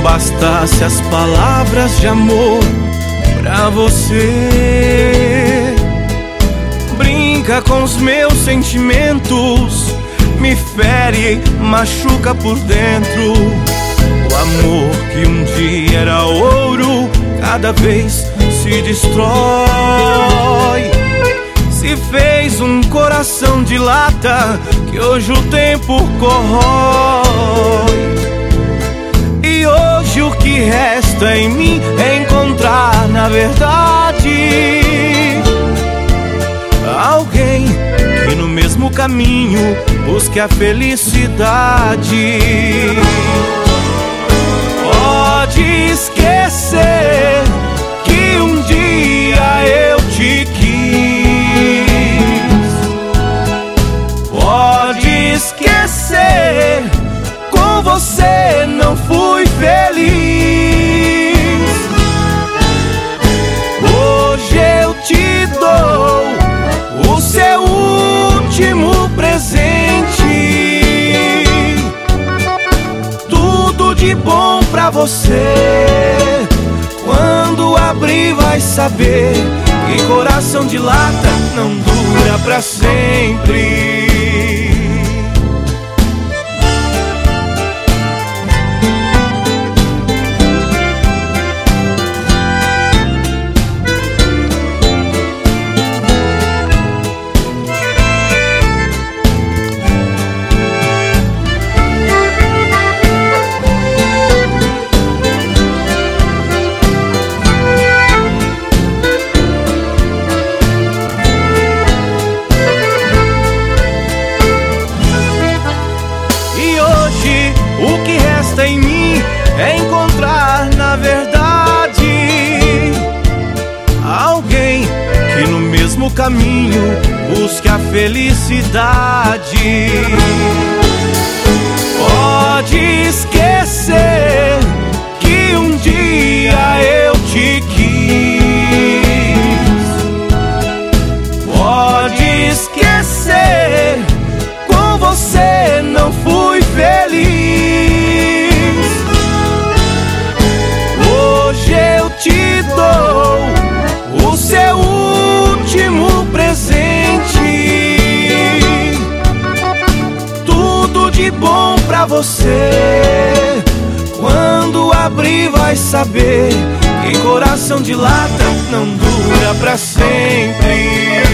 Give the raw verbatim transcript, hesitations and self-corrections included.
bastasse as palavras de amor pra você. Brinca com os meus sentimentos, me fere, machuca por dentro. O amor que um dia era ouro, cada vez se destrói. Se fez um coração de lata que hoje o tempo corrói. E hoje o que resta em mim é encontrar na verdade alguém que no mesmo caminho busque a felicidade. Pode esquecer que um dia eu te quis. Pode esquecer, com você não fui feliz. Hoje eu te dou o seu último presente, tudo de bom pra você. Quando abrir vai saber que coração de lata não dura pra sempre. O que resta em mim é encontrar na verdade alguém que no mesmo caminho busque a felicidade. Pode esquecer que um dia eu te quis. Pode esquecer, com você não fui feliz. Te dou o seu último presente, tudo de bom pra você. Quando abrir vai saber que coração de lata não dura pra sempre.